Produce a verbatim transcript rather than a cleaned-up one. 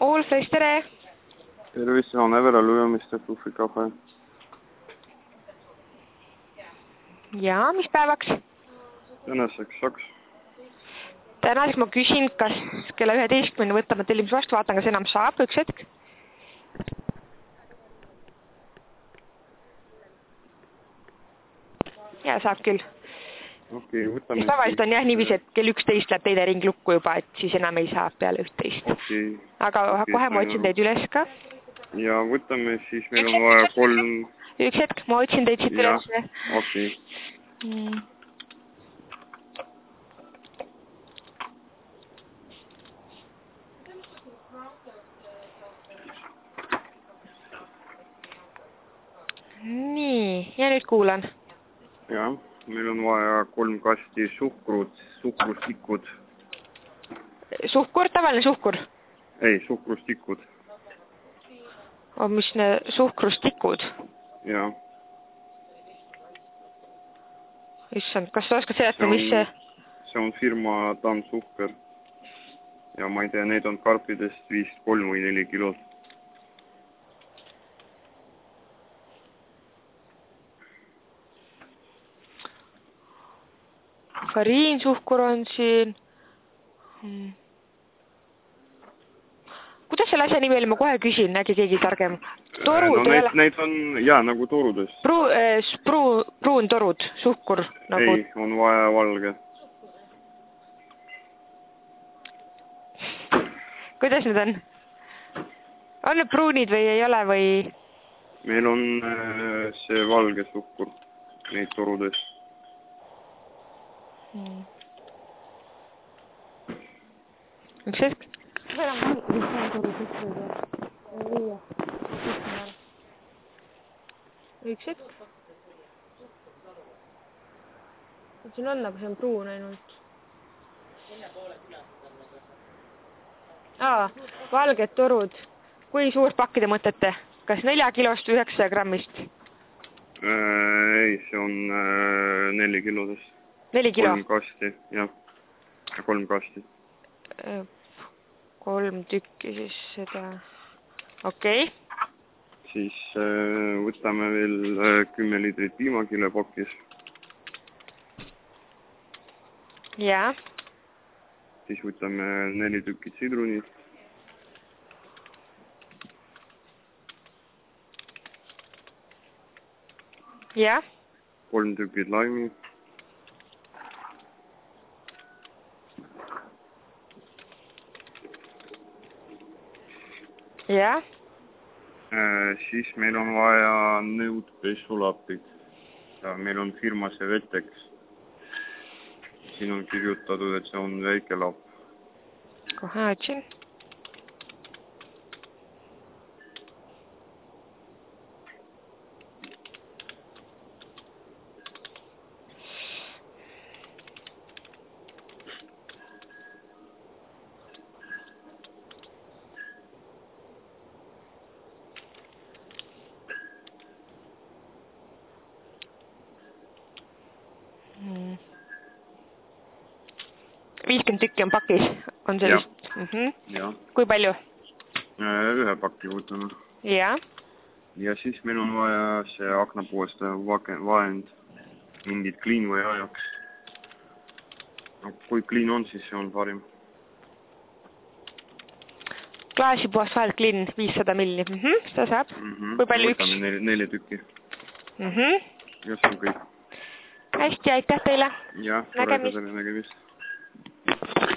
Allfresh, tere! Tervis, on Evera Lujamiste Puhvi kafe. Jaa, mis päevaks? Tänaseks saks. Tänaseks ma küsin, kas kella üheteistkümne võtame tellimus vastu, vaatan, kas enam saab, üks hetk. Jaa, saab küll. Okei, võtame... Sest tavaliselt on jah niiviisi, et kell üksteist läheb teine ring lukku juba, et siis enam ei saa peale üksteist. Okei. Aga okay, kohe ma otsin teid üles ka. Ja võtame siis, meil on vaja kolm... Üks hetk, ma otsin teid siit üles. Okei. Mm. Nii, ja nüüd kuulan. Jah, meil on vaja kolm kasti suhkrut, suhkrustikud. Suhkur, tavaline suhkur? Ei, suhkrustikud. O, mis ne suhkrustikud? Jaa. Issand, kas sa oskad seletada, mis see? See on firma Tan Suhker. Ja ma ei tea, need on karpidest viis kolm või neli kilot. Fariinsuhkur on siin. Hmm. Kuidas selle asja nimi oli, ma kohe küsin, äkki keegi targem. Torud no, neid, neid on, jaa, nagu torudest. Pru, äh, pru, pruun torud, suhkur. Nagu... Ei, on vaja valge. Kuidas need on? On need pruunid või ei ole või? Meil on äh, see valge suhkur, neid torudest. Hmm. Üks hetk. Üks hetk. Siin on, aga see on pruun ainult. Aa, valged torud. Kui suurt pakki te mõtlete? Kas nelja kilost või üheksa grammist? Äh, ei, see on äh, neli kilodest. Neli kilo? Kolm kasti, jah. Kolm kasti. Kolm tükki siis seda. Okei. Okay. Siis äh, võtame veel äh, kümme liitrit piimakile pakis. Jaa. Siis võtame neli tükki sidrunit. Jaa. Kolm tükid laimi. Jaa. Äh, siis meil on vaja nõudpesulapid. Ja meil on firma see Vetex. Siin on kirjutatud, et see on väike lapp. Kohe otsin. viiskümmend tükki on pakis, on see vist? Mm-hmm. Ja. Kui palju? Ühe pakki võtame. Ja. Ja siis meil on vaja see aknapuust vahend, mingid kliin või ajaks. No, kui kliin on, siis see on parim. Klaasipuhast vahend kliin viissada milli. Mm-hmm. Seda saab. Mm-hmm. Kui palju üks? Võtame neli, neli tükki. Mm-hmm. Ja see on kõik. Hästi, aitäh teile. Ja, nägemist. nägemist.